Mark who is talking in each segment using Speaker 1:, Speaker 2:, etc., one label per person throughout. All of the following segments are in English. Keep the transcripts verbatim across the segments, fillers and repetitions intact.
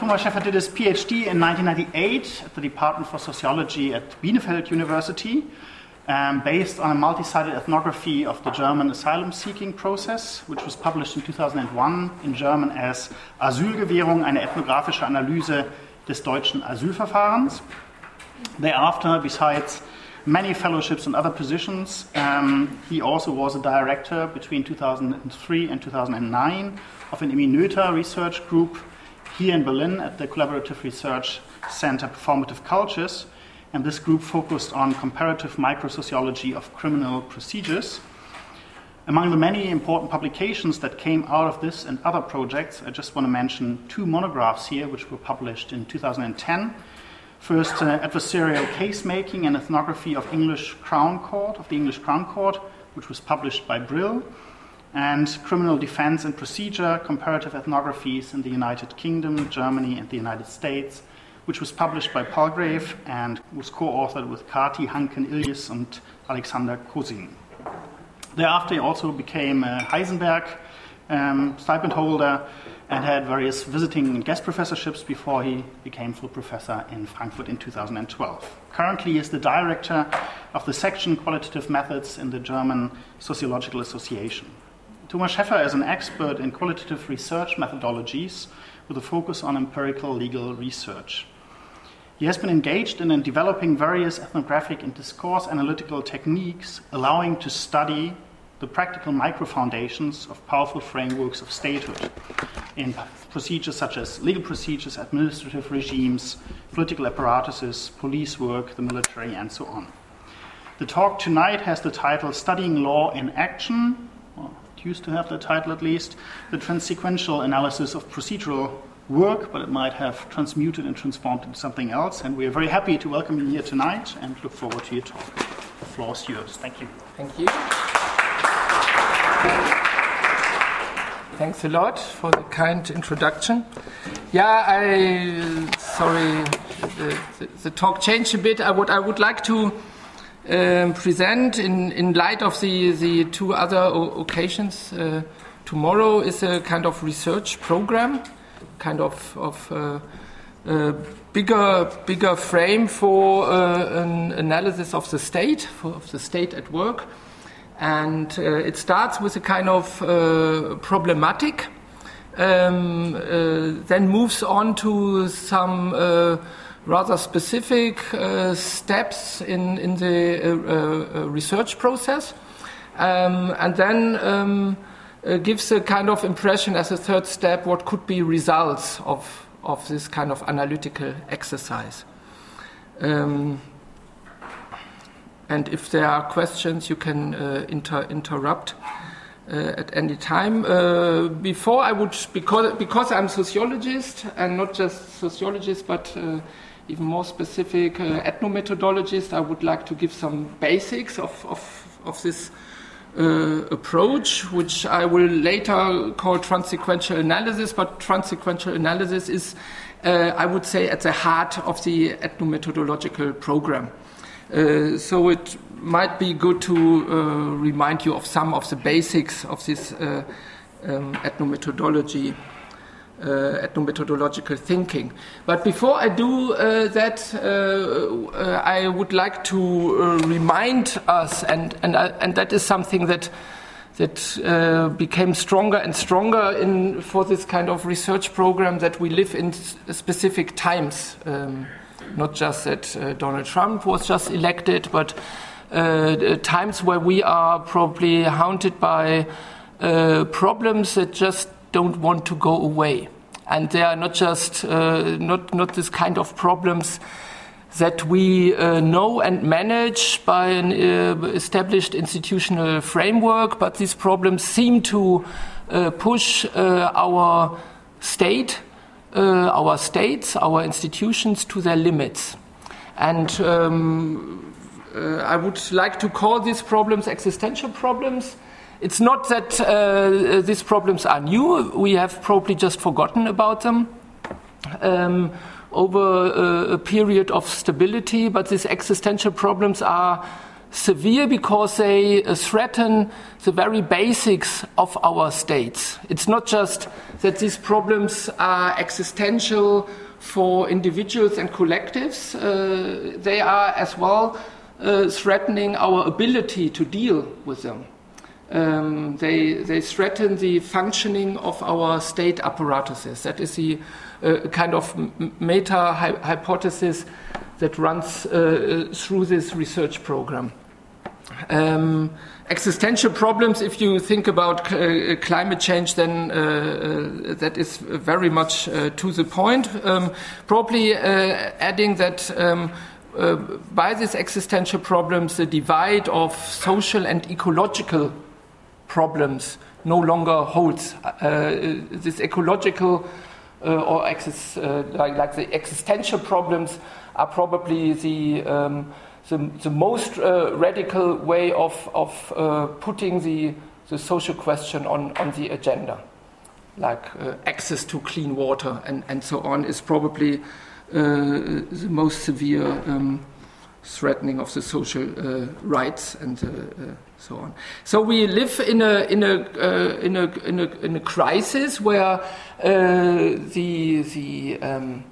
Speaker 1: Thomas Scheffer did his PhD in nineteen ninety-eight at the Department for Sociology at Bielefeld University, um, based on a multi-sided ethnography of the German asylum-seeking process, which was published in two thousand one in German as Asylgewährung, eine ethnographische Analyse des deutschen Asylverfahrens. Thereafter, besides many fellowships and other positions, um, he also was a director between two thousand three and two thousand nine of an Eminöter research group here in Berlin at the Collaborative Research Center Performative Cultures, and this group focused on comparative microsociology of criminal procedures. Among the many important publications that came out of this and other projects, I just want to mention two monographs here which were published in two thousand ten. First, uh, Adversarial Case-Making and Ethnography of English Crown Court, of the English Crown Court, which was published by Brill, and Criminal Defense and Procedure, Comparative Ethnographies in the United Kingdom, Germany, and the United States, which was published by Palgrave and was co-authored with Kati, Hanken, Ilyes, and Alexander Kozin. Thereafter, he also became a Heisenberg um, stipend holder and had various visiting and guest professorships before he became full professor in Frankfurt in two thousand twelve. Currently, he is the director of the section Qualitative Methods in the German Sociological Association. Thomas Scheffer is an expert in qualitative research methodologies with a focus on empirical legal research. He has been engaged in developing various ethnographic and discourse analytical techniques allowing to study the practical micro-foundations of powerful frameworks of statehood in procedures such as legal procedures, administrative regimes, political apparatuses, police work, the military, and so on. The talk tonight has the title Studying Law in Action, well, it used to have the title at least, the Transequential Analysis of Procedural Work, but it might have transmuted and transformed into something else. And we are very happy to welcome you here tonight and look forward to your talk. The floor is yours. Thank you.
Speaker 2: Thank you. Thanks a lot for the kind introduction. Yeah, I sorry, the, the, the talk changed a bit. I would I would like to um, present in, in light of the, the two other o- occasions. Uh, tomorrow is a kind of research program, kind of of uh, uh, bigger bigger frame for uh, an analysis of the state, for, of the state at work. And uh, it starts with a kind of uh, problematic, um, uh, then moves on to some uh, rather specific uh, steps in, in the uh, uh, research process, um, and then um, uh, gives a kind of impression as a third step what could be results of, of this kind of analytical exercise. Um, And if there are questions, you can uh, inter- interrupt uh, at any time. Uh, before I would, because because I'm a sociologist, and not just sociologist, but uh, even more specific uh, ethnomethodologist, I would like to give some basics of of, of this uh, approach, which I will later call transequential analysis. But transequential analysis is, uh, I would say, at the heart of the ethnomethodological program. Uh, so it might be good to uh, remind you of some of the basics of this uh, um, ethnomethodology, uh, ethnomethodological thinking. But before I do uh, that, uh, uh, I would like to uh, remind us, and and uh, and that is something that that uh, became stronger and stronger in for this kind of research program, that we live in specific times. Um, Not just that uh, Donald Trump was just elected, but uh, times where we are probably haunted by uh, problems that just don't want to go away. And they are not just, uh, not, not this kind of problems that we uh, know and manage by an uh, established institutional framework, but these problems seem to uh, push uh, our state Uh, our states, our institutions to their limits. And um, uh, I would like to call these problems existential problems. It's not that uh, these problems are new. We have probably just forgotten about them um, over a, a period of stability, but these existential problems are severe because they uh, threaten the very basics of our states. It's not just that these problems are existential for individuals and collectives, uh, they are as well uh, threatening our ability to deal with them. Um, they, they threaten the functioning of our state apparatuses. That is the uh, kind of meta hypothesis that runs uh, through this research program. Um, existential problems, if you think about uh, climate change, then uh, uh, that is very much uh, to the point. Um, probably uh, adding that um, uh, by these existential problems, the divide of social and ecological problems no longer holds. Uh, this ecological uh, or exis, uh, like, like the existential problems are probably the um, the, the most uh, radical way of of uh, putting the the social question on on the agenda, like uh, access to clean water and and so on, is probably uh, the most severe um, threatening of the social uh, rights and uh, uh, so on. So we live in a in a uh, in a in a in a crisis where uh, the the um,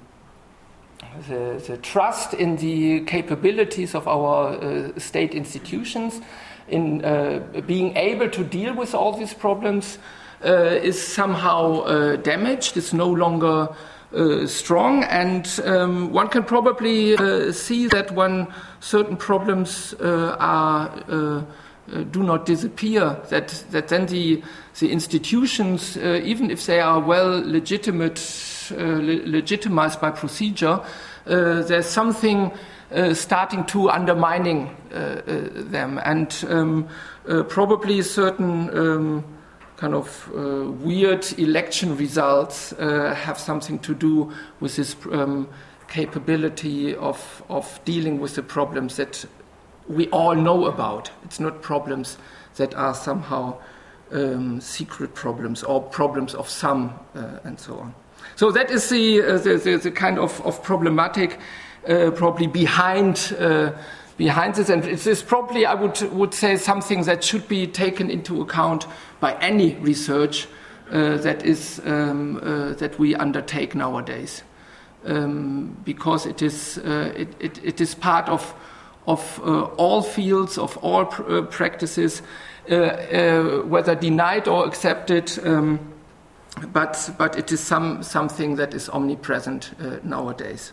Speaker 2: The, the trust in the capabilities of our uh, state institutions in uh, being able to deal with all these problems uh, is somehow uh, damaged. It's no longer uh, strong, and um, one can probably uh, see that when certain problems uh, are uh, uh, do not disappear, that that then the the institutions, uh, even if they are well legitimate, uh, le- legitimized by procedure, uh, there's something uh, starting to undermining uh, uh, them, and um, uh, probably certain um, kind of uh, weird election results uh, have something to do with this um, capability of of dealing with the problems that we all know about. It's not problems that are somehow um, secret problems or problems of some, uh, and so on. So that is the uh, the, the, the kind of, of problematic uh, probably behind uh, behind this, and it is probably, I would would say, something that should be taken into account by any research uh, that is um, uh, that we undertake nowadays, um, because it is uh, it, it it is part of of uh, all fields, of all pr- uh, practices, uh, uh, whether denied or accepted, um, but but it is some something that is omnipresent uh, nowadays.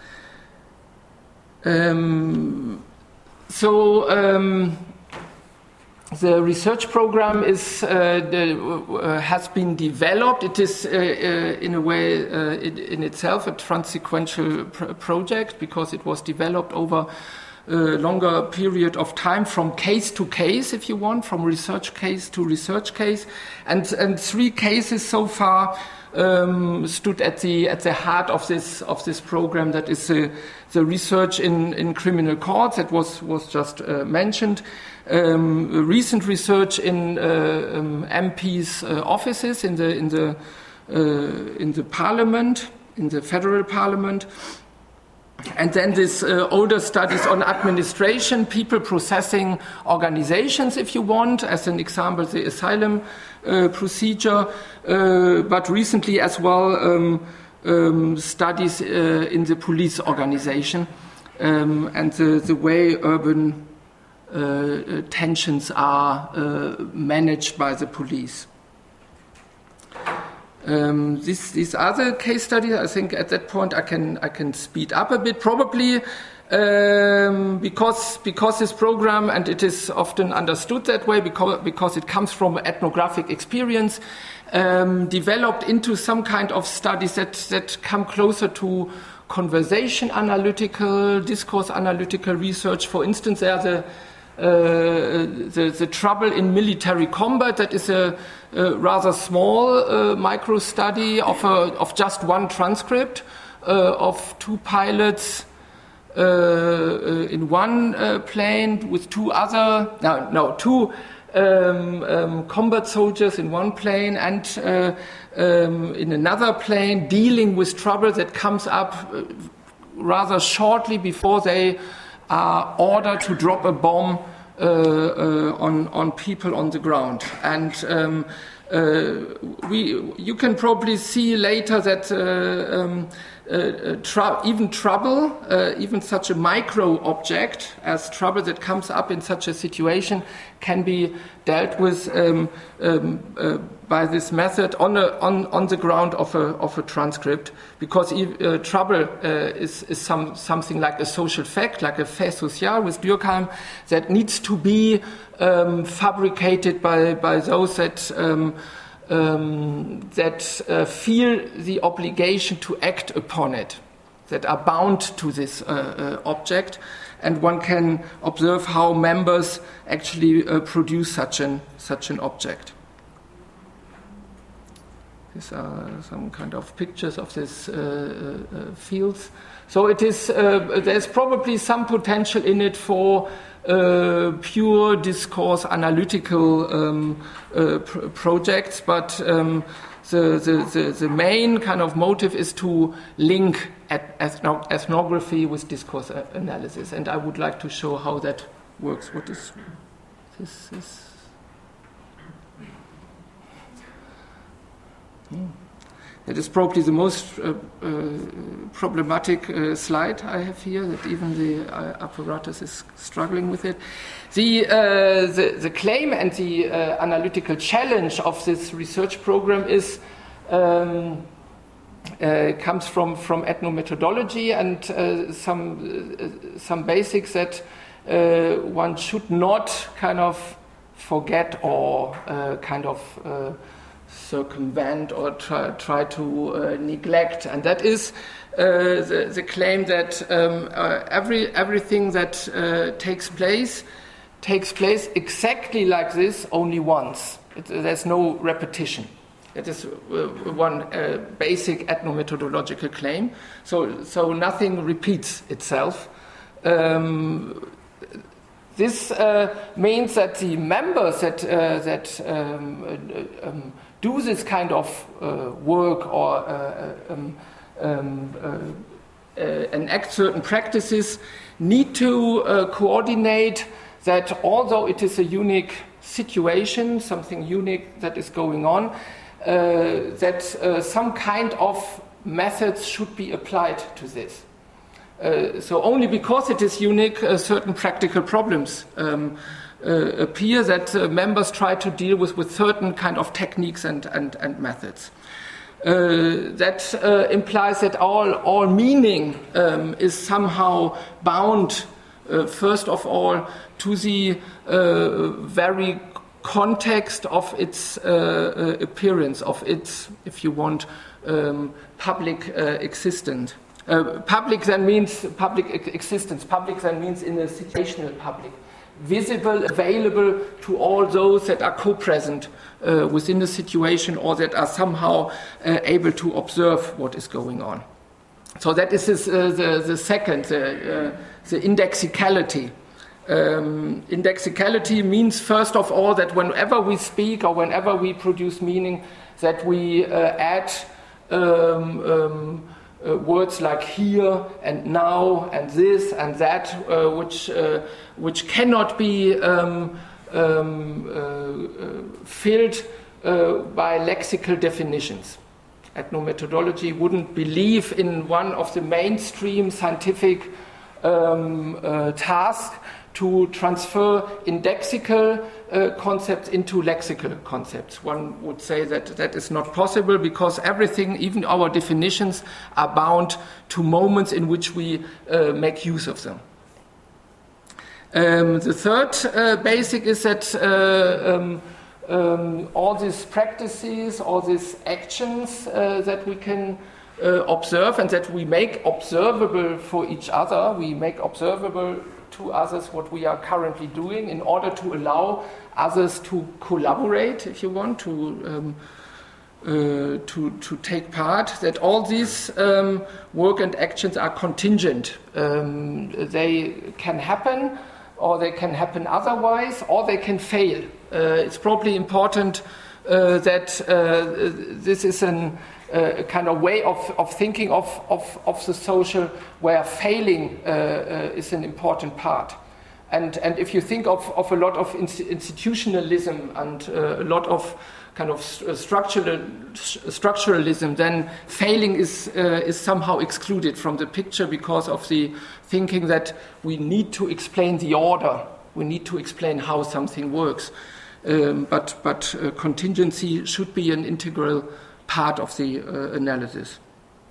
Speaker 2: Um, so um, the research program is uh, the, uh, has been developed. It is uh, uh, in a way uh, it, in itself a consequential pr- project because it was developed over a longer period of time, from case to case, if you want, from research case to research case, and and three cases so far um, stood at the at the heart of this of this program. That is the the research in, in criminal courts that was was just uh, mentioned, um, recent research in uh, um, M Ps' uh, offices in the in the uh, in the Parliament, in the federal Parliament. And then this uh, older studies on administration, people processing organizations, if you want, as an example, the asylum uh, procedure, uh, but recently as well um, um, studies uh, in the police organization um, and the, the way urban uh, tensions are uh, managed by the police. Um, these, these other case studies, I think at that point I can I can speed up a bit, probably um, because because this program, and it is often understood that way because because it comes from ethnographic experience, um, developed into some kind of studies that that come closer to conversation analytical, discourse analytical research. For instance, there are the Uh, the, the trouble in military combat. That is a, a rather small uh, micro study of a, of just one transcript uh, of two pilots uh, uh, in one uh, plane with two other no no two um, um, combat soldiers in one plane and uh, um, in another plane, dealing with trouble that comes up uh, rather shortly before they are ordered to drop a bomb uh, uh, on on people on the ground. And um, uh, we you can probably see later that uh, um, uh, tr- even trouble, uh, even such a micro object as trouble that comes up in such a situation, can be dealt with um, um, uh, by this method on a, on on the ground of a of a transcript, because uh, trouble uh, is is some something like a social fact, like a fait social with Durkheim, that needs to be um, fabricated by by those that. Um, Um, that uh, feel the obligation to act upon it, that are bound to this uh, uh, object, and one can observe how members actually uh, produce such an such an object. These are some kind of pictures of these uh, uh, fields. So it is. Uh, there's probably some potential in it for Uh, pure discourse analytical um, uh, pr- projects, but um, the, the, the, the main kind of motive is to link at ethno- ethnography with discourse a- analysis, and I would like to show how that works. What is this? Is hmm. It is probably the most uh, uh, problematic uh, slide I have here, that even the uh, apparatus is struggling with it. The, uh, the, the claim and the uh, analytical challenge of this research program is um, uh, comes from, from ethnomethodology and uh, some, uh, some basics that uh, one should not kind of forget or uh, kind of uh, circumvent or try, try to uh, neglect, and that is uh, the, the claim that um, uh, every everything that uh, takes place takes place exactly like this only once. It, there's no repetition. That is uh, one uh, basic ethnomethodological claim. So, so nothing repeats itself. Um, this uh, means that the members that uh, that um, uh, um, do this kind of uh, work or uh, um, um, uh, uh, enact certain practices need to uh, coordinate that, although it is a unique situation, something unique that is going on, uh, that uh, some kind of methods should be applied to this. Uh, so only because it is unique, uh, certain practical problems um, Uh, appear that uh, members try to deal with with certain kind of techniques and, and, and methods. Uh, that uh, implies that all, all meaning um, is somehow bound, uh, first of all, to the uh, very context of its uh, uh, appearance, of its, if you want, um, public uh, existence. Uh, public then means public ex- existence. Public then means in a situational public. Visible, available to all those that are co-present uh, within the situation or that are somehow uh, able to observe what is going on. So that is this, uh, the, the second, the, uh, the indexicality. Um, indexicality means, first of all, that whenever we speak or whenever we produce meaning, that we uh, add um, um, Uh, words like here and now and this and that, uh, which uh, which cannot be um, um, uh, uh, filled uh, by lexical definitions. Ethnomethodology wouldn't believe in one of the mainstream scientific um, uh, tasks to transfer indexical uh, concepts into lexical concepts. One would say that that is not possible because everything, even our definitions, are bound to moments in which we uh, make use of them. Um, the third uh, basic is that uh, um, um, all these practices, all these actions uh, that we can uh, observe and that we make observable for each other, we make observable to others what we are currently doing in order to allow others to collaborate, if you want, to um, uh, to to take part. That all these um, work and actions are contingent. Um, they can happen, or they can happen otherwise, or they can fail. Uh, it's probably important uh, that uh, this is an Uh, a kind of way of, of thinking of, of, of the social where failing uh, uh, is an important part. And, and if you think of, of a lot of institutionalism and uh, a lot of kind of structural, structuralism, then failing is, uh, is somehow excluded from the picture because of the thinking that we need to explain the order, we need to explain how something works. Um, but but uh, contingency should be an integral part of the uh, analysis.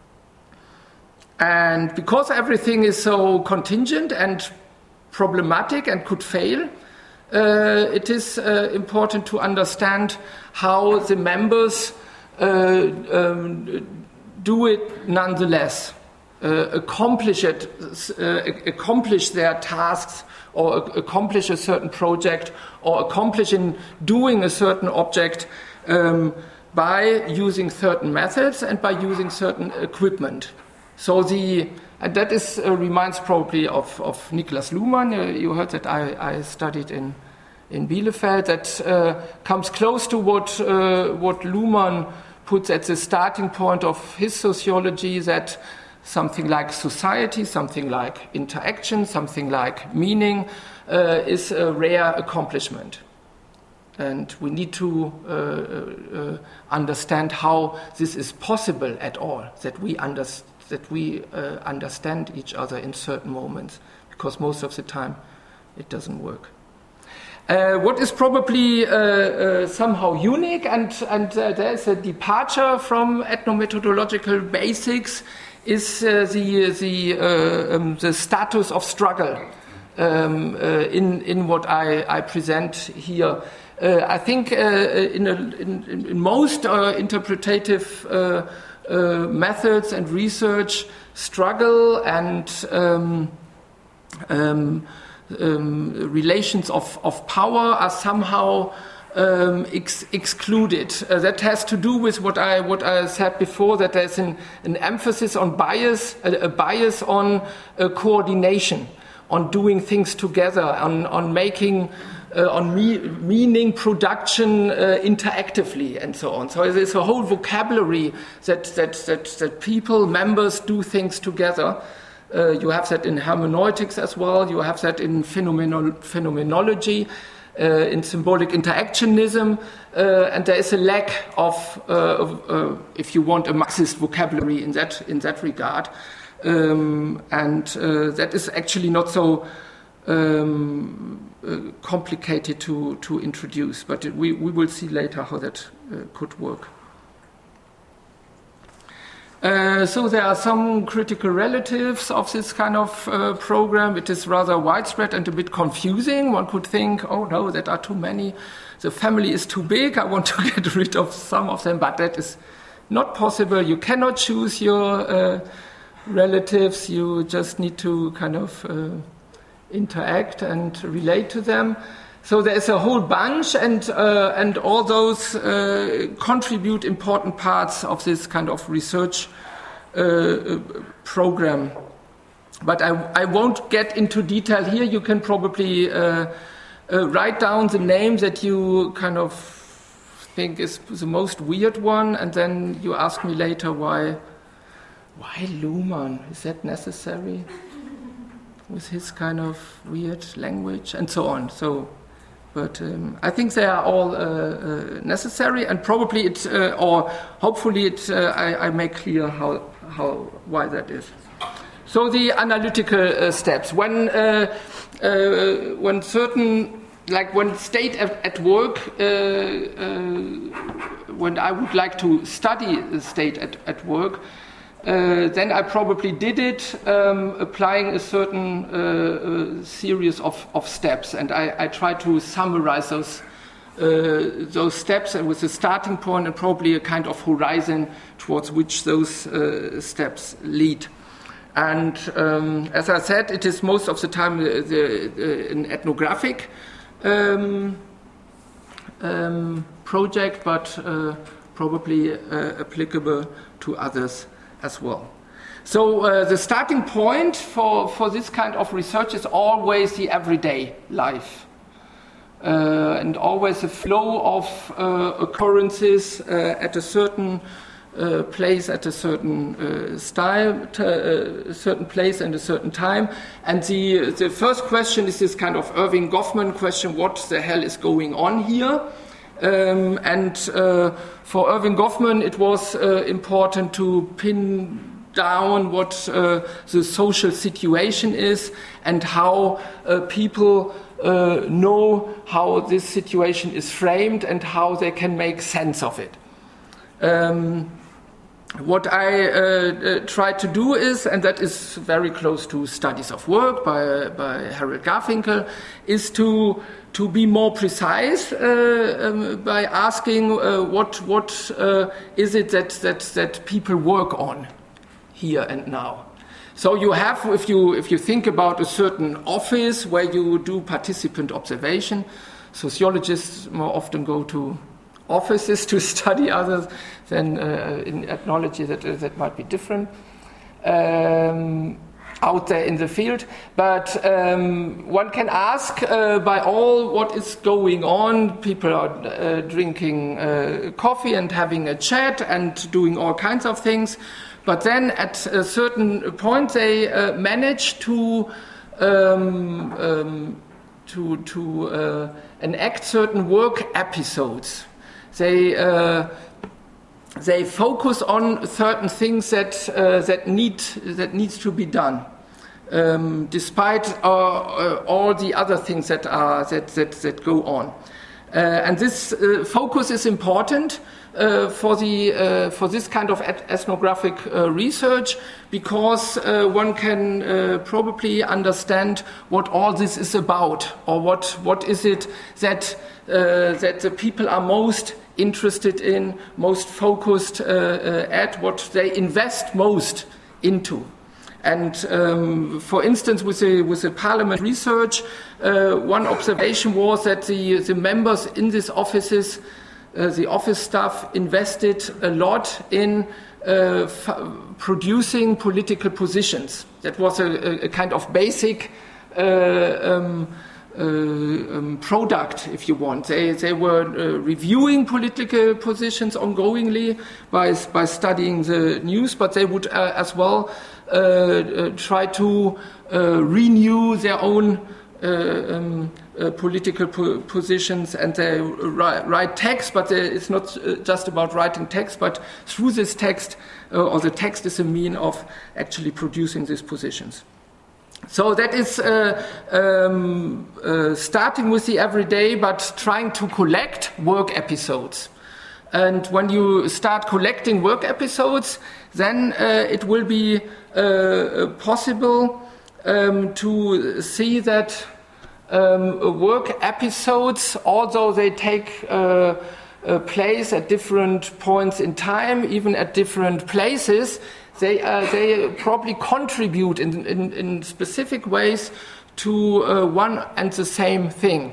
Speaker 2: And because everything is so contingent and problematic and could fail, uh, it is uh, important to understand how the members uh, um, do it nonetheless, uh, accomplish it, uh, accomplish their tasks, or accomplish a certain project, or accomplish in doing a certain object um, by using certain methods and by using certain equipment. So the and that is uh, reminds probably of, of Niklas Luhmann. Uh, you heard that I, I studied in in Bielefeld. That uh, comes close to what uh, what Luhmann puts at the starting point of his sociology. That something like society, something like interaction, something like meaning uh, is a rare accomplishment. And we need to uh, uh, understand how this is possible at all, that we, under, that we uh, understand each other in certain moments, because most of the time it doesn't work. Uh, what is probably uh, uh, somehow unique, and, and uh, there's a departure from ethnomethodological basics, is uh, the the uh, um, the status of struggle um, uh, in in what I, I present here. Uh, I think uh, in, a, in, in most uh, interpretative uh, uh, methods and research, struggle and um, um, um, relations of, of power are somehow Um, ex- excluded. Uh, that has to do with what I what I said before, that there's an, an emphasis on bias, a, a bias on uh, coordination, on doing things together, on on making, uh, on me- meaning production uh, interactively, and so on. So there's a whole vocabulary that that that that people, members, do things together. Uh, you have that in hermeneutics as well. You have that in phenomenolo- phenomenology. Uh, in symbolic interactionism, uh, and there is a lack of, uh, of uh, if you want, a Marxist vocabulary in that in that regard, um, and uh, that is actually not so um, uh, complicated to to introduce. But it, we we will see later how that uh, could work. Uh, so there are some critical relatives of this kind of uh, program. It is rather widespread and a bit confusing. One could think, oh no, there are too many. The family is too big. I want to get rid of some of them, but that is not possible. You cannot choose your uh, relatives. You just need to kind of uh, interact and relate to them. So there's a whole bunch, and uh, and all those uh, contribute important parts of this kind of research uh, program. But I, I won't get into detail here. You can probably uh, uh, write down the name that you kind of think is the most weird one, and then you ask me later why. Why Luhmann? Is that necessary? With his kind of weird language and so on. So. But um, I think they are all uh, uh, necessary, and probably it, uh, or hopefully it, uh, I, I make clear how, how, why that is. So the analytical uh, steps. When, uh, uh, when certain, like when state at, at work, uh, uh, when I would like to study the state at, at work, Uh, then I probably did it um, applying a certain uh, uh, series of, of steps, and I, I try to summarize those uh, those steps with a starting point and probably a kind of horizon towards which those uh, steps lead. And um, as I said, it is most of the time the, the, the, an ethnographic um, um, project, but uh, probably uh, applicable to others as well. So uh, the starting point for, for this kind of research is always the everyday life. Uh, and always a flow of uh, occurrences uh, at a certain uh, place at a certain uh, style, t- uh, a certain place and a certain time. And the the first question is this kind of Erving Goffman question: what the hell is going on here? Um, and uh, for Erving Goffman, it was uh, important to pin down what uh, the social situation is and how uh, people uh, know how this situation is framed and how they can make sense of it. Um, what I uh, uh, try to do is, and that is very close to Studies of Work by, by Harold Garfinkel, is to to be more precise uh, um, by asking uh, what what uh, is it that, that that people work on here and now. So you have, if you if you think about a certain office where you do participant observation, sociologists more often go to offices to study others than uh, in ethnology that uh, that might be different um, out there in the field. But um, one can ask uh, by all what is going on. People are uh, drinking uh, coffee and having a chat and doing all kinds of things. But then at a certain point they uh, manage to um, um, to to uh, enact certain work episodes. They uh, they focus on certain things that uh, that need that needs to be done, um, despite uh, uh, all the other things that are that that, that go on. Uh, and this uh, focus is important uh, for the uh, for this kind of ethnographic uh, research, because uh, one can uh, probably understand what all this is about, or what what is it that uh, that the people are most interested in, most focused uh, uh, at, what they invest most into. And um, for instance, with the, with the Parliament research, uh, one observation was that the, the members in these offices, uh, the office staff, invested a lot in uh, f- producing political positions. That was a, a kind of basic uh, um, uh, um, product, if you want. They, they were uh, reviewing political positions ongoingly by, by studying the news, but they would uh, as well Uh, uh, try to uh, renew their own uh, um, uh, political po- positions, and they ri- write text, but they, it's not uh, just about writing text, but through this text, uh, or the text is a mean of actually producing these positions. So that is uh, um, uh, starting with the everyday, but trying to collect work episodes. And when you start collecting work episodes, then uh, it will be uh, possible um, to see that um, work episodes, although they take uh, uh, place at different points in time, even at different places, they uh, they probably contribute in, in, in specific ways to uh, one and the same thing.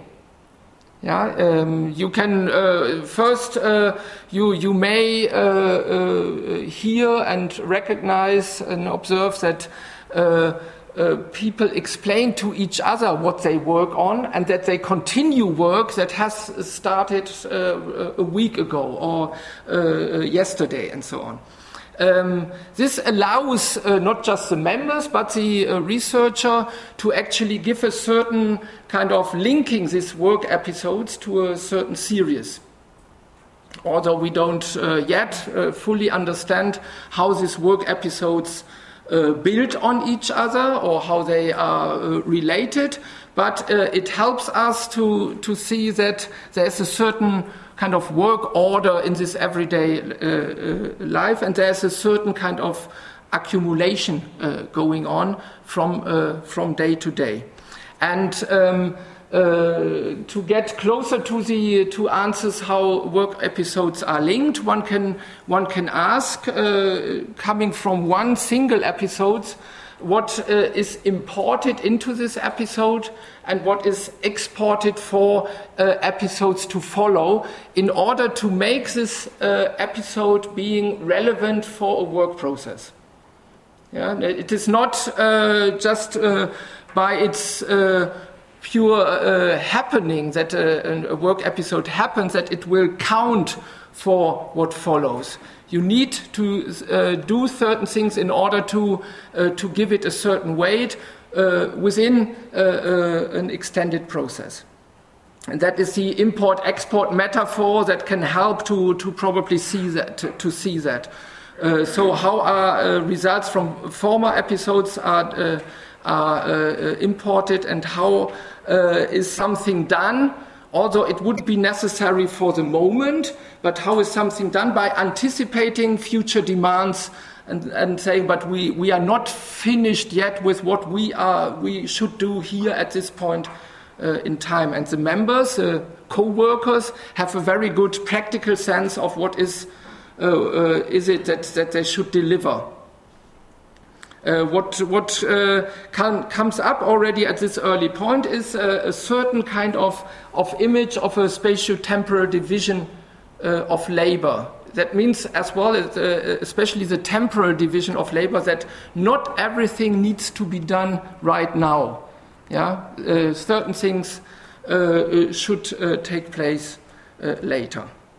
Speaker 2: Yeah, um, you can uh, first uh, you you may uh, uh, hear and recognize and observe that uh, uh, people explain to each other what they work on, and that they continue work that has started uh, a week ago or uh, yesterday, and so on. Um, this allows uh, not just the members, but the uh, researcher to actually give a certain kind of linking these work episodes to a certain series. Although we don't uh, yet uh, fully understand how these work episodes uh, build on each other or how they are uh, related, but uh, it helps us to, to see that there's a certain kind of work order in this everyday uh, uh, life, and there's a certain kind of accumulation uh, going on from uh, from day to day. And um, uh, to get closer to the to answers how work episodes are linked, one can one can ask, uh, coming from one single episode, what uh, is imported into this episode and what is exported for uh, episodes to follow, in order to make this uh, episode being relevant for a work process. Yeah, it is not uh, just uh, by its uh, pure uh, happening that a, a work episode happens that it will count for what follows. You need to uh, do certain things in order to, uh, to give it a certain weight uh, within uh, uh, an extended process. And that is the import-export metaphor that can help to, to probably see that. To, to see that. Uh, so how are uh, results from former episodes are, uh, are uh, imported, and how uh, is something done, although it would be necessary for the moment, but how is something done by anticipating future demands and, and saying, but we, we are not finished yet with what we are we should do here at this point uh, in time. And the members, uh, co-workers, have a very good practical sense of what is uh, uh, is it that, that they should deliver. Uh, what what uh, can, comes up already at this early point is uh, a certain kind of, of image of a spatio-temporal division uh, of labor. That means as well, as, uh, especially the temporal division of labor, that not everything needs to be done right now. Yeah, uh, certain things uh, should uh, take place uh, later.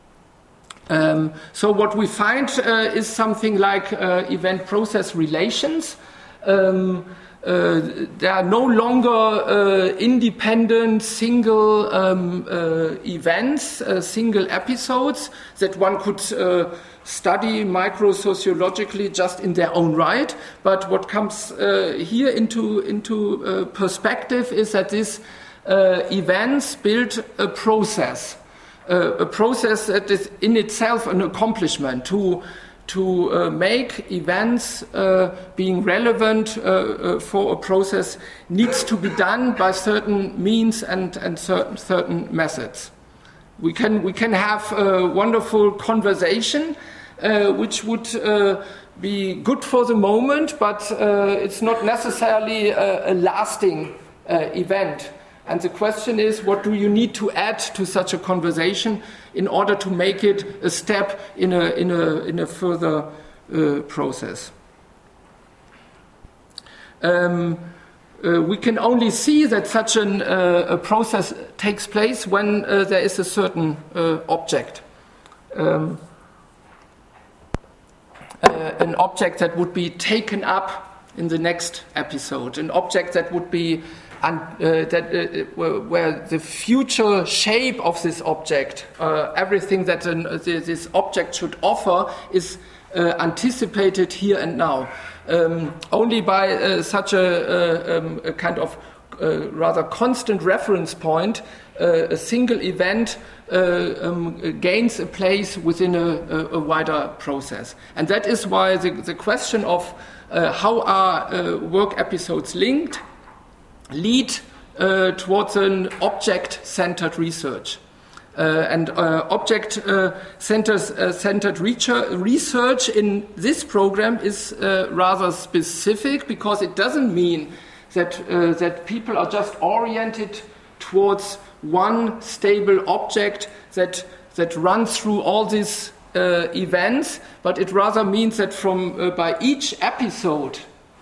Speaker 2: Um, so what we find uh, is something like uh, event-process relations. Um, uh, there are no longer uh, independent single um, uh, events, uh, single episodes that one could uh, study microsociologically just in their own right. But what comes uh, here into, into uh, perspective is that these uh, events build a process. Uh, a process that is in itself an accomplishment to to uh, make events uh, being relevant uh, uh, for a process needs to be done by certain means and, and certain, certain methods. We can we can have a wonderful conversation uh, which would uh, be good for the moment, but uh, it's not necessarily a, a lasting uh, event. And the question is, what do you need to add to such a conversation in order to make it a step in a, in a, in a further uh, process? Um, uh, we can only see that such an, uh, a process takes place when uh, there is a certain uh, object. Um, uh, an object that would be taken up in the next episode, an object that would be And uh, that uh, where the future shape of this object, uh, everything that an, uh, this object should offer, is uh, anticipated here and now. Um, only by uh, such a, uh, um, a kind of uh, rather constant reference point, uh, a single event uh, um, gains a place within a, a, a wider process. And that is why the, the question of uh, how are uh, work episodes linked lead uh, towards an object-centered research. Uh, and uh, object-centered uh, centered research in this program is uh, rather specific, because it doesn't mean that, uh, that people are just oriented towards one stable object that, that runs through all these uh, events, but it rather means that from uh, by each episode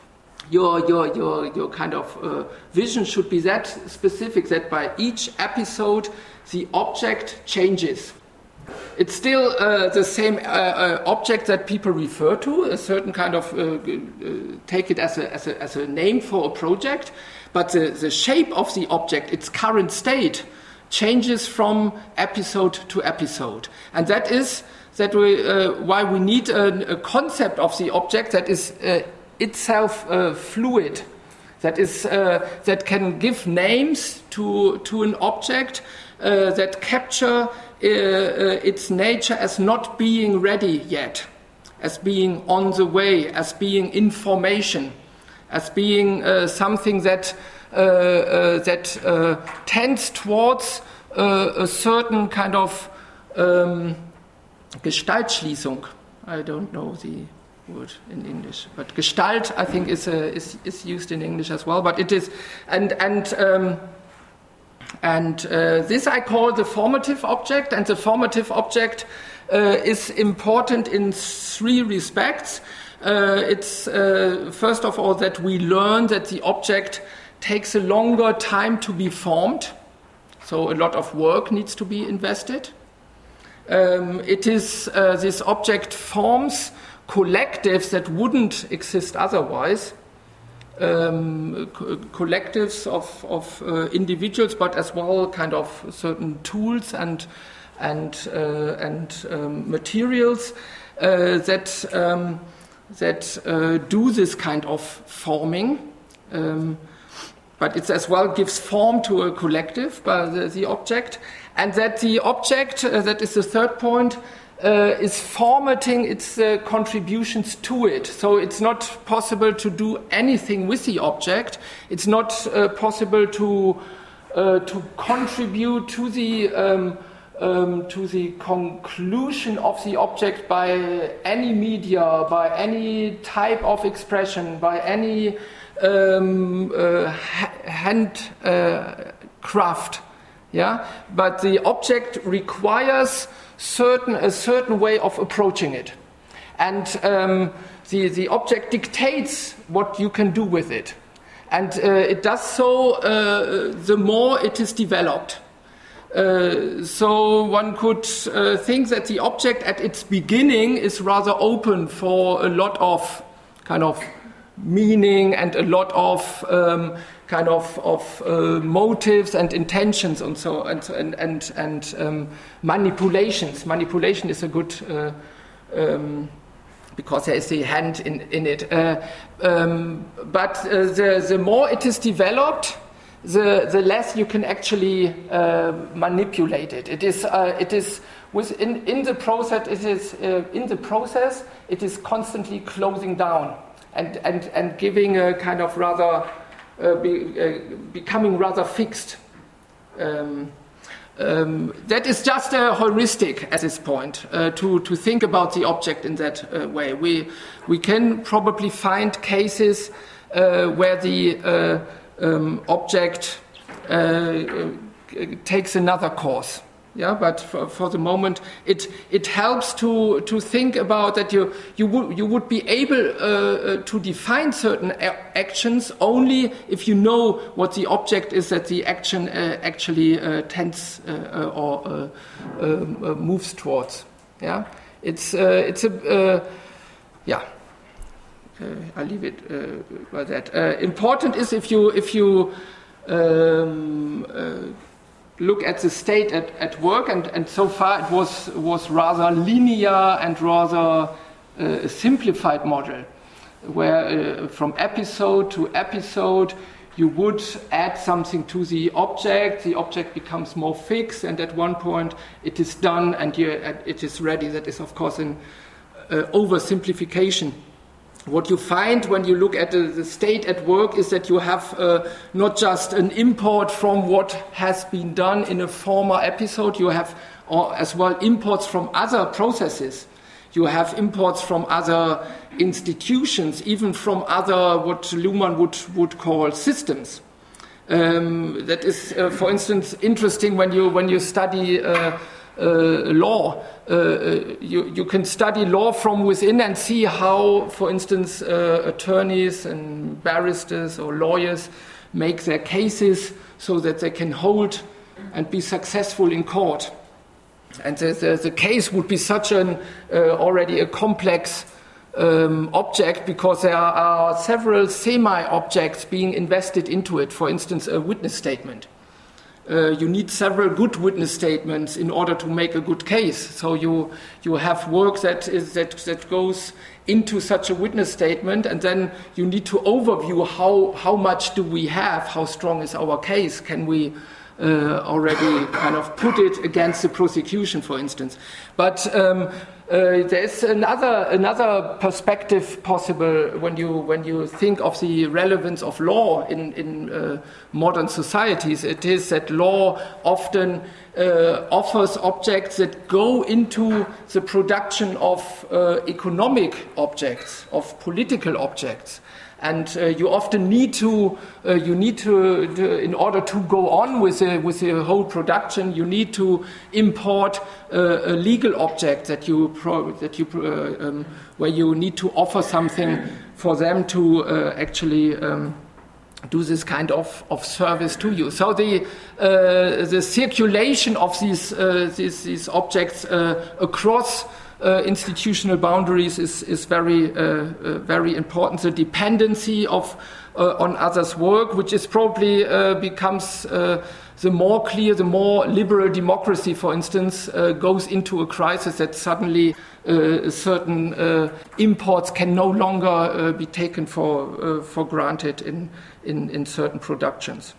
Speaker 2: Your, your, your, your kind of uh, vision should be that specific that by each episode the object changes. It's still uh, the same uh, uh, object that people refer to, a certain kind of, uh, uh, take it as a, as, a, as a name for a project, but the, the shape of the object, its current state, changes from episode to episode. And that is that we, uh, why we need a, a concept of the object that is uh, itself uh, fluid, that is uh, that can give names to to an object, uh, that capture uh, uh, its nature as not being ready yet, as being on the way, as being information, as being uh, something that uh, uh, that uh, tends towards uh, a certain kind of um, Gestaltschließung. I don't know the word in English, but Gestalt, I think, is, uh, is is used in English as well. But it is, and and um, and uh, this I call the formative object, and the formative object uh, is important in three respects. Uh, it's uh, first of all that we learn that the object takes a longer time to be formed, so a lot of work needs to be invested. Um, it is uh, this object forms collectives that wouldn't exist otherwise. Um, co- collectives of, of uh, individuals, but as well kind of certain tools and and uh, and um, materials uh, that um, that uh, do this kind of forming. Um, but it as well gives form to a collective by the, the object, and that the object, uh, that is the third point, uh, is formatting its uh, contributions to it. So it's not possible to do anything with the object. It's not uh, possible to uh, to contribute to the um, um, to the conclusion of the object by any media, by any type of expression, by any um, uh, hand uh, craft. Yeah, but the object requires certain a certain way of approaching it, and um, the the object dictates what you can do with it, and uh, it does so uh, the more it is developed. Uh, so one could uh, think that the object at its beginning is rather open for a lot of kind of meaning and a lot of um, kind of of uh, motives and intentions and so and and and, and um, manipulations. Manipulation is a good uh, um, because there is the hand in in it. Uh, um, but uh, the the more it is developed, the the less you can actually uh, manipulate it. It is uh, it is within in the process. It is uh, in the process. It is constantly closing down and and and giving a kind of rather. Uh, be, uh, becoming rather fixed. Um, um, that is just a heuristic at this point uh, to to think about the object in that uh, way. We we can probably find cases uh, where the uh, um, object uh, uh, takes another course. Yeah, but for, for the moment, it it helps to to think about that you you would you would be able uh, uh, to define certain a- actions only if you know what the object is that the action uh, actually uh, tends uh, uh, or uh, uh, uh, moves towards. Yeah, it's uh, it's a uh, yeah. Uh, I leave it uh, by that. Uh, important is if you if you. Um, uh, look at the state at, at work, and, and so far it was was rather linear and rather uh, a simplified model, where uh, from episode to episode you would add something to the object, the object becomes more fixed, and at one point it is done and you, it is ready. That is, of course, an uh, oversimplification. What you find when you look at the, the state at work is that you have uh, not just an import from what has been done in a former episode, you have uh, as well imports from other processes. You have imports from other institutions, even from other, what Luhmann would, would call systems. Um, that is, uh, for instance, interesting when you, when you study uh, Uh, law. Uh, you, you can study law from within and see how, for instance, uh, attorneys and barristers or lawyers make their cases so that they can hold and be successful in court. And the, the, the case would be such an uh, already a complex um, object because there are several semi-objects being invested into it. For instance, a witness statement. Uh, you need several good witness statements in order to make a good case. So you you have work that is that that goes into such a witness statement, and then you need to overview how how much do we have, how strong is our case, can we uh, already kind of put it against the prosecution, for instance. But um, Uh, there's another another perspective possible when you when you think of the relevance of law in in uh, modern societies. It is that law often uh, offers objects that go into the production of uh, economic objects, of political objects. And uh, you often need to, uh, you need to, to, in order to go on with the, with the whole production, you need to import uh, a legal object that you, pro, that you, uh, um, where you need to offer something for them to uh, actually um, do this kind of, of service to you. So the uh, the circulation of these uh, these, these objects uh, across uh, institutional boundaries is is very uh, uh, very important. The dependency of uh, on others' work, which is probably uh, becomes uh, the more clear, the more liberal democracy, for instance, uh, goes into a crisis that suddenly uh, certain uh, imports can no longer uh, be taken for uh, for granted in, in in certain productions.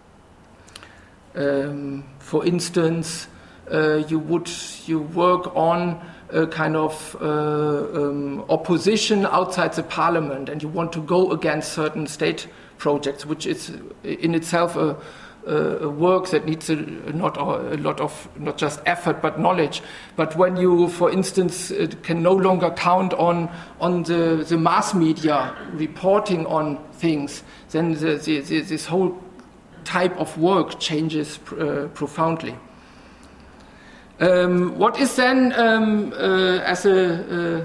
Speaker 2: Um, for instance, uh, you would you work on a kind of uh, um, opposition outside the parliament, and you want to go against certain state projects, which is in itself a Uh, a work that needs a, not a lot of not just effort but knowledge. But when you, for instance, uh, can no longer count on on the, the mass media reporting on things, then the, the, the, this whole type of work changes uh, profoundly. Um, what is then um, uh, as a uh,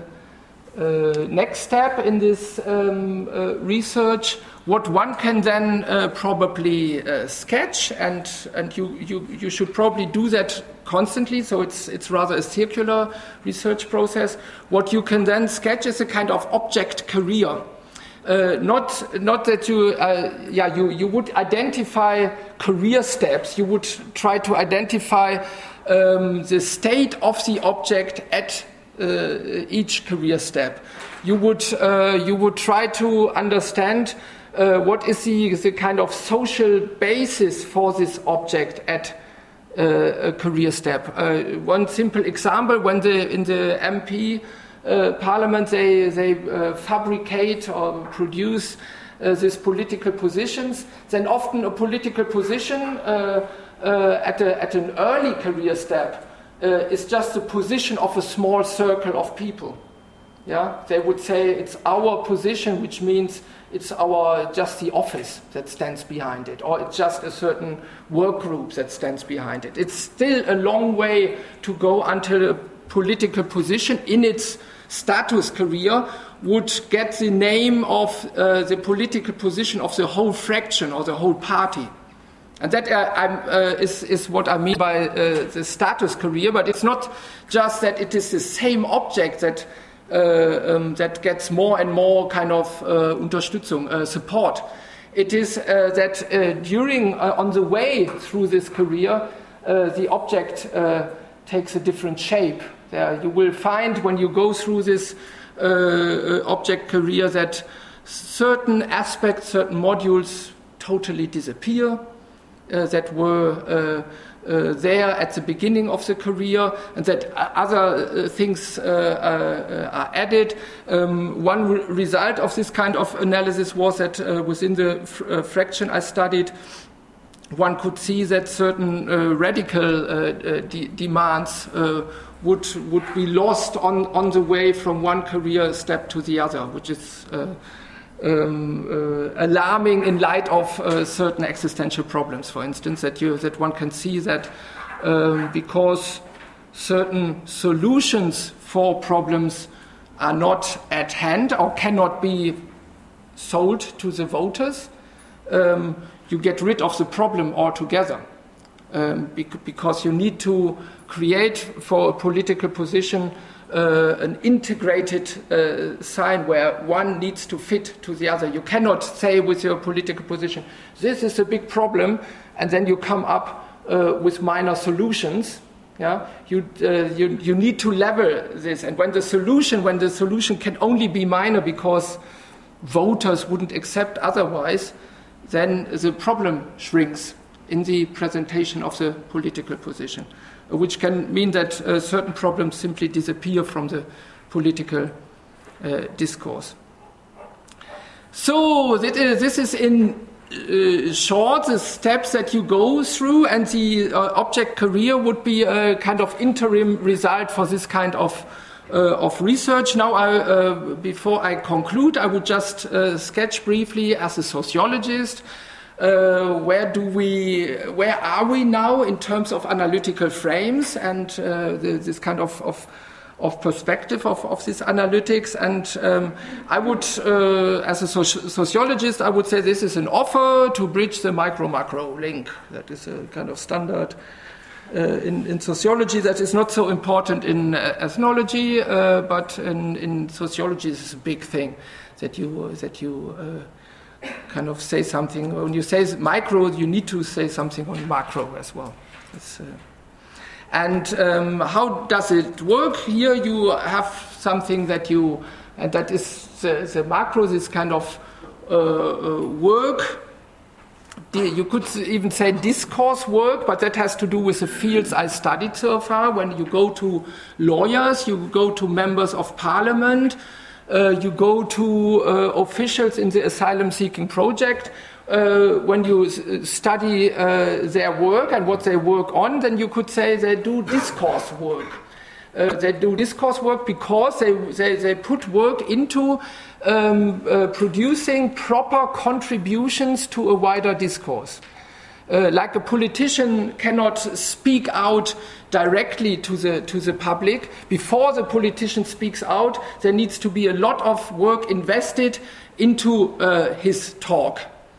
Speaker 2: uh, next step in this um, uh, research? What one can then uh, probably uh, sketch, and and you, you you should probably do that constantly. So it's it's rather a circular research process. What you can then sketch is a kind of object career. Uh, not not that you uh, yeah you you would identify career steps. You would try to identify um, the state of the object at uh, each career step. You would uh, you would try to understand. Uh, what is the, the kind of social basis for this object at uh, a career step? Uh, one simple example: when the in the M P uh, parliament they they uh, fabricate or produce uh, these political positions, then often a political position uh, uh, at a, at an early career step uh, is just the position of a small circle of people. Yeah, they would say it's our position, which means it's our just the office that stands behind it, or it's just a certain work group that stands behind it. It's still a long way to go until a political position in its status career would get the name of uh, the political position of the whole fraction or the whole party. And that uh, I'm, uh, is, is what I mean by uh, the status career, but it's not just that it is the same object that Uh, um, that gets more and more kind of uh, Unterstützung, uh, support. It is uh, that uh, during, uh, on the way through this career, uh, the object uh, takes a different shape. There you will find when you go through this uh, object career that certain aspects, certain modules totally disappear, uh, that were uh, Uh, there at the beginning of the career, and that other uh, things uh, uh, are added. Um, one re- result of this kind of analysis was that uh, within the f- uh, fraction I studied, one could see that certain uh, radical uh, uh, de- demands uh, would would be lost on, on the way from one career step to the other, which is uh, Um, uh, alarming in light of uh, certain existential problems, for instance, that you that one can see that um, because certain solutions for problems are not at hand or cannot be sold to the voters, um, you get rid of the problem altogether, um, bec- because you need to create for a political position Uh, an integrated uh, sign where one needs to fit to the other. You cannot say with your political position, this is a big problem, and then you come up uh, with minor solutions. Yeah, you, uh, you you need to level this, and when the solution when the solution can only be minor because voters wouldn't accept otherwise, then the problem shrinks in the presentation of the political position, which can mean that uh, certain problems simply disappear from the political uh, discourse. So that is, this is in uh, short the steps that you go through, and the uh, object career would be a kind of interim result for this kind of uh, of research. Now, I, uh, before I conclude, I would just uh, sketch briefly as a sociologist. Uh, where do we, where are we now in terms of analytical frames and uh, the, this kind of, of of perspective of, of this analytics. And um, I would, uh, as a soci- sociologist, I would say this is an offer to bridge the micro-macro link. That is a kind of standard uh, in, in sociology. That is not so important in uh, ethnology, uh, but in, in sociology this is a big thing, that you, uh, that you uh, kind of say something. When you say micro, you need to say something on macro as well. It's, uh, And um, how does it work? Here you have something that you, and that is the, the macro, this kind of uh, uh, work. The, you could even say discourse work, but that has to do with the fields I studied so far. When you go to lawyers, you go to members of parliament, uh, you go to uh, officials in the asylum-seeking project. Uh, when you s- study uh, their work and what they work on, then you could say they do discourse work. Uh, they do discourse work because they, they, they put work into um, uh, producing proper contributions to a wider discourse. Uh, like a politician cannot speak out directly to the, to the public. Before the politician speaks out, there needs to be a lot of work invested into uh, his talk.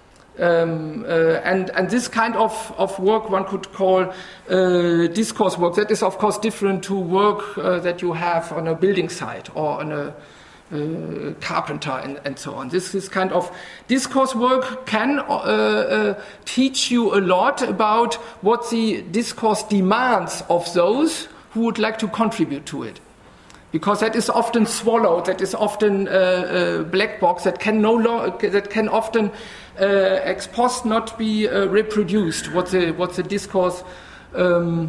Speaker 2: Um, uh, and, and this kind of, of work one could call uh, discourse work. That is, of course, different to work uh, that you have on a building site or on a uh, carpenter and, and so on. This, this kind of discourse work can uh, uh, teach you a lot about what the discourse demands of those who would like to contribute to it. Because that is often swallowed, that is often a uh, uh, black box, that can no lo- that can often uh, ex post not be uh, reproduced, what the, what the discourse um,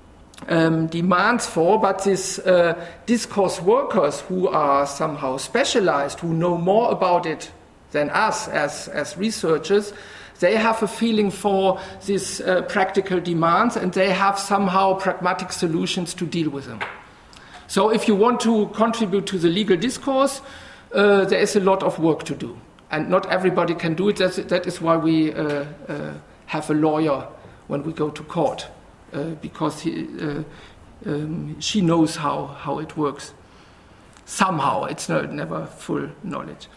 Speaker 2: um, demands for. But these uh, discourse workers who are somehow specialized, who know more about it than us as, as researchers, they have a feeling for these uh, practical demands, and they have somehow pragmatic solutions to deal with them. So if you want to contribute to the legal discourse, uh, there is a lot of work to do. And not everybody can do it. That's, that is why we uh, uh, have a lawyer when we go to court, uh, because he, uh, um, she knows how, how it works. Somehow, it's no, never full knowledge.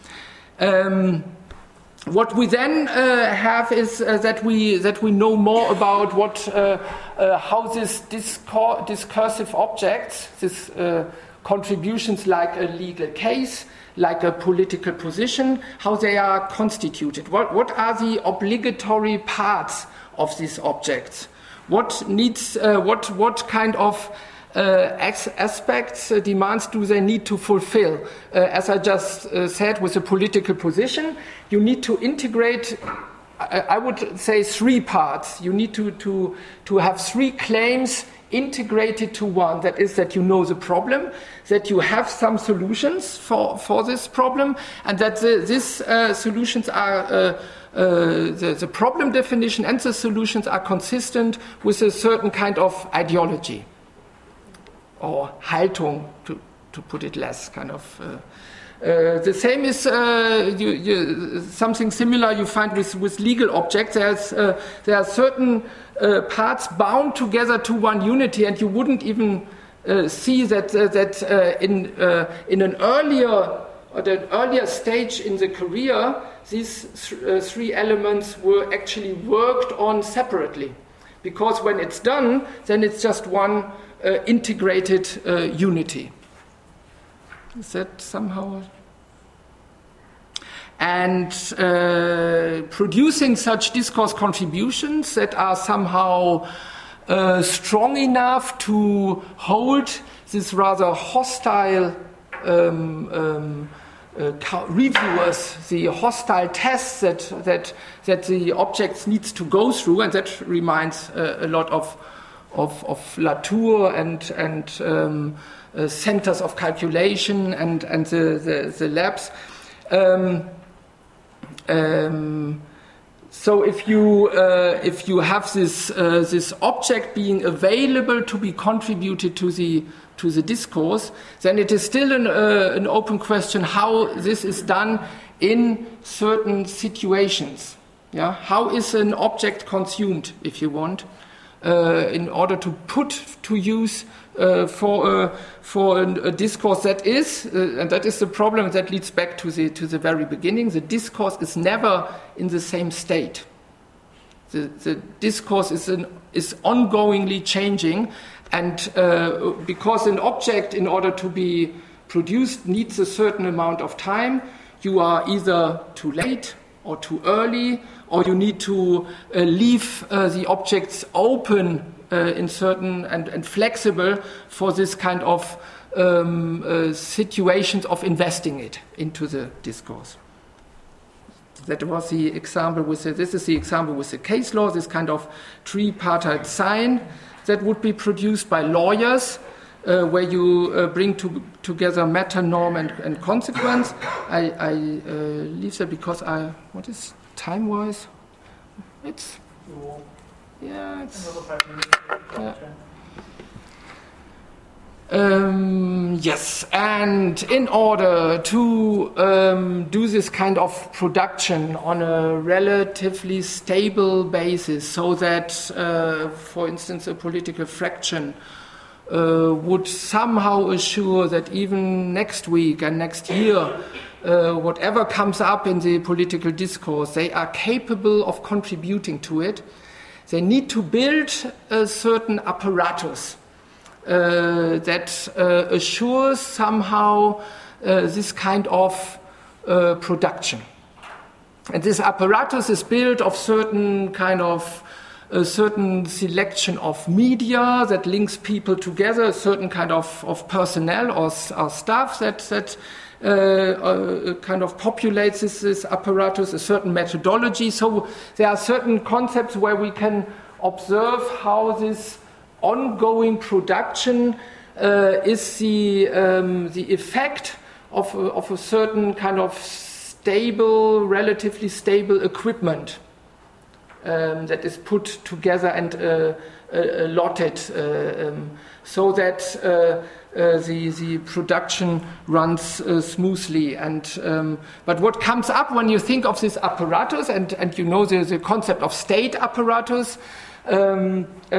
Speaker 2: Um, What we then uh, have is uh, that we that we know more about what uh, uh, how this discor- discursive objects, these uh, contributions like a legal case, like a political position, how they are constituted. What what are the obligatory parts of these objects? What needs uh, what what kind of Uh, aspects, uh, demands do they need to fulfill? Uh, as I just uh, said, with a political position, you need to integrate, I, I would say, three parts. You need to, to, to have three claims integrated to one. That is that you know the problem, that you have some solutions for, for this problem, and that the, these uh, solutions are uh, Uh, the, the problem definition and the solutions are consistent with a certain kind of ideology. Or Haltung, to, to put it less, kind of. Uh, uh, the same is uh, you, you, something similar you find with, with legal objects. There's, uh, there are certain uh, parts bound together to one unity, and you wouldn't even uh, see that uh, that uh, in uh, in an earlier or an earlier stage in the career, these th- uh, three elements were actually worked on separately, because when it's done, then it's just one. Uh, integrated uh, unity. Is that somehow? And uh, producing such discourse contributions that are somehow uh, strong enough to hold this rather hostile um, um, uh, reviewers, the hostile tests that that that the objects needs to go through, and that reminds uh, a lot of. Of, of Latour and and um, uh, centers of calculation and and the the, the labs. Um, um, so if you uh, if you have this uh, this object being available to be contributed to the to the discourse, then it is still an uh, an open question how this is done in certain situations. Yeah, how is an object consumed, if you want? uh, in order to put to use uh, for a, for a, a discourse that is, uh, and that is the problem that leads back to the to the very beginning. The discourse is never in the same state. The, the discourse is an, is ongoingly changing, and uh, because an object, in order to be produced, needs a certain amount of time, you are either too late or too early, or you need to uh, leave uh, the objects open uh, in certain and, and flexible for this kind of um, uh, situations of investing it into the discourse. That was the example with the, this is the example with the case law, this kind of tripartite sign that would be produced by lawyers, uh, where you uh, bring to, together matter, norm, and, and consequence. I, I uh, leave that because I, what is time-wise? It's, yeah, it's, yeah. Um, yes, and in order to um, do this kind of production on a relatively stable basis, so that, uh, for instance, a political fraction uh, would somehow assure that even next week and next year, uh, whatever comes up in the political discourse, they are capable of contributing to it, they need to build a certain apparatus Uh, that uh, assures somehow uh, this kind of uh, production. And this apparatus is built of certain kind of a certain selection of media that links people together, a certain kind of, of personnel or, or staff that, that uh, uh, kind of populates this, this apparatus, a certain methodology. So there are certain concepts where we can observe how this ongoing production uh, is the um, the effect of a, of a certain kind of stable, relatively stable equipment um, that is put together and uh, uh, allotted, uh, um, so that uh, uh, the the production runs uh, smoothly. And um, but what comes up when you think of this apparatus, and and you know the the concept of state apparatus. Um, uh,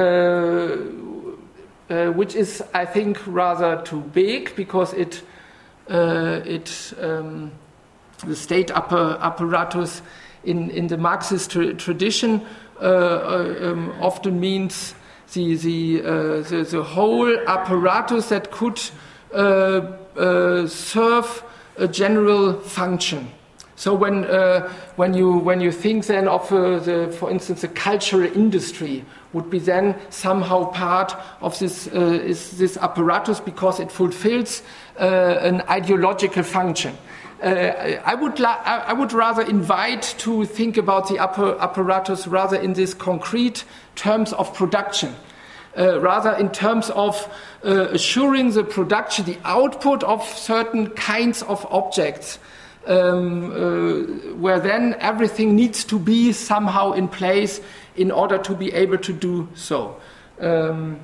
Speaker 2: uh, which is, I think, rather too big, because it, uh, it um, the state upper apparatus in, in the Marxist tra- tradition uh, uh, um, often means the the, uh, the the whole apparatus that could uh, uh, serve a general function. So when uh, when you when you think then of uh, the, for instance, the cultural industry would be then somehow part of this uh, is this apparatus, because it fulfills uh, an ideological function. Uh, I would la- I would rather invite to think about the upper apparatus rather in this concrete terms of production, uh, rather in terms of uh, assuring the production, the output of certain kinds of objects. Um, uh, where then everything needs to be somehow in place in order to be able to do so. Um,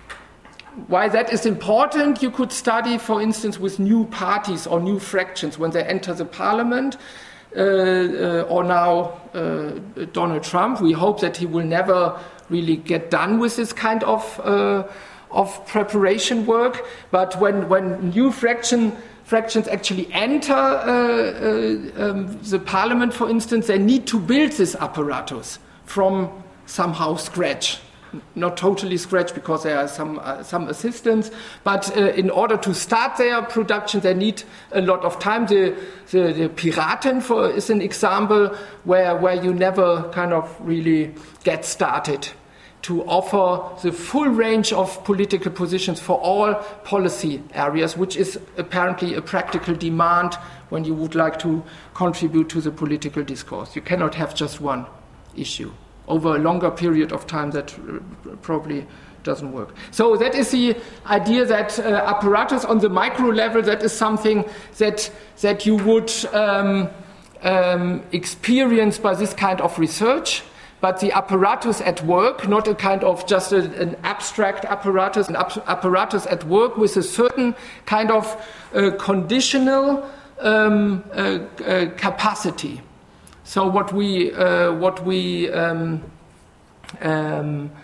Speaker 2: why that is important, you could study, for instance, with new parties or new fractions when they enter the parliament, uh, uh, or now uh, Donald Trump. We hope that he will never really get done with this kind of uh, of preparation work. But when when new fraction fractions actually enter uh, uh, um, the parliament, for instance, they need to build this apparatus from somehow scratch. Not totally scratch, because there are some uh, some assistance, but uh, in order to start their production, they need a lot of time. The the, the Piraten for, is an example where where you never kind of really get started to offer the full range of political positions for all policy areas, which is apparently a practical demand when you would like to contribute to the political discourse. You cannot have just one issue. Over a longer period of time, that probably doesn't work. So that is the idea that uh, apparatus on the micro level, that is something that, that you would um, um, experience by this kind of research. But the apparatus at work, not a kind of just a, an abstract apparatus, an ap- apparatus at work with a certain kind of uh, conditional um, uh, uh, capacity. So what we uh, what we um, um,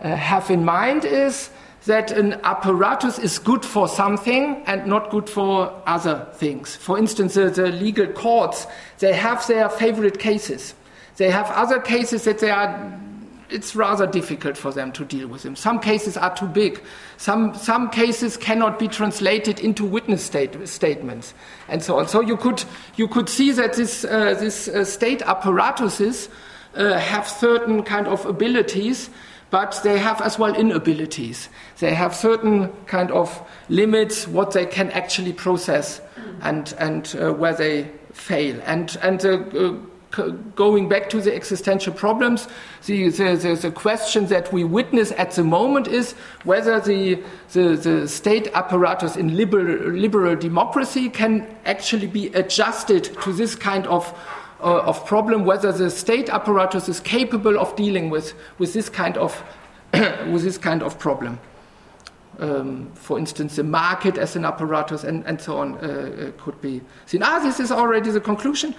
Speaker 2: uh, have in mind is that an apparatus is good for something and not good for other things. For instance, the, the legal courts, they have their favorite cases. They have other cases that they are, it's rather difficult for them to deal with them. Some cases are too big. Some, some cases cannot be translated into witness state, statements and so on. So you could, you could see that this, uh, this uh, state apparatuses uh, have certain kind of abilities, but they have as well inabilities. They have certain kind of limits what they can actually process and, and uh, where they fail. And, and uh, uh, going back to the existential problems, the, the, the, the question that we witness at the moment is whether the, the, the state apparatus in liberal, liberal democracy can actually be adjusted to this kind of Uh, of problem, whether the state apparatus is capable of dealing with, with this kind of with this kind of problem. Um, for instance, the market as an apparatus and, and so on uh, uh, could be seen. Ah, this is already the conclusion.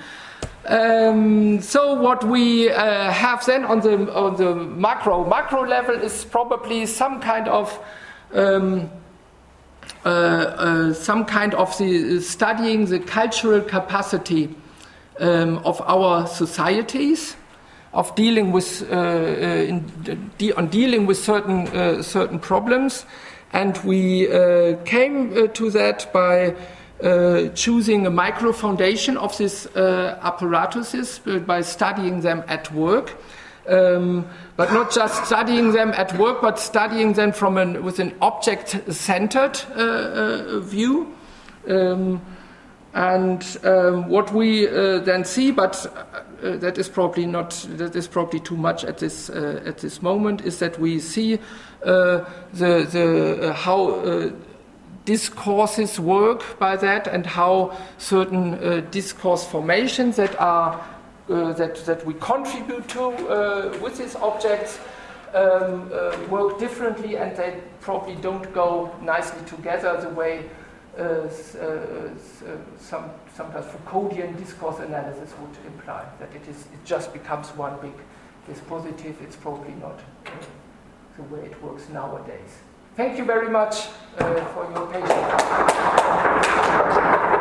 Speaker 2: Um, so what we uh, have then on the on the macro macro level is probably some kind of um, uh, uh, some kind of the studying the cultural capacity Um, of our societies, of dealing with uh, uh, in de- on dealing with certain uh, certain problems, and we uh, came uh, to that by uh, choosing a micro foundation of these uh, apparatuses uh, by studying them at work, um, but not just studying them at work, but studying them from an with an object-centered uh, uh, view. Um, And um, what we uh, then see, but uh, that is probably not that is probably too much at this uh, at this moment, is that we see uh, the the uh, how uh, discourses work by that, and how certain uh, discourse formations that are uh, that that we contribute to uh, with these objects um, uh, work differently, and they probably don't go nicely together the way. Uh, uh, uh, some, sometimes Foucauldian discourse analysis would imply that it is it just becomes one big dispositive. It's probably not uh, the way it works nowadays. Thank you very much uh, for your patience.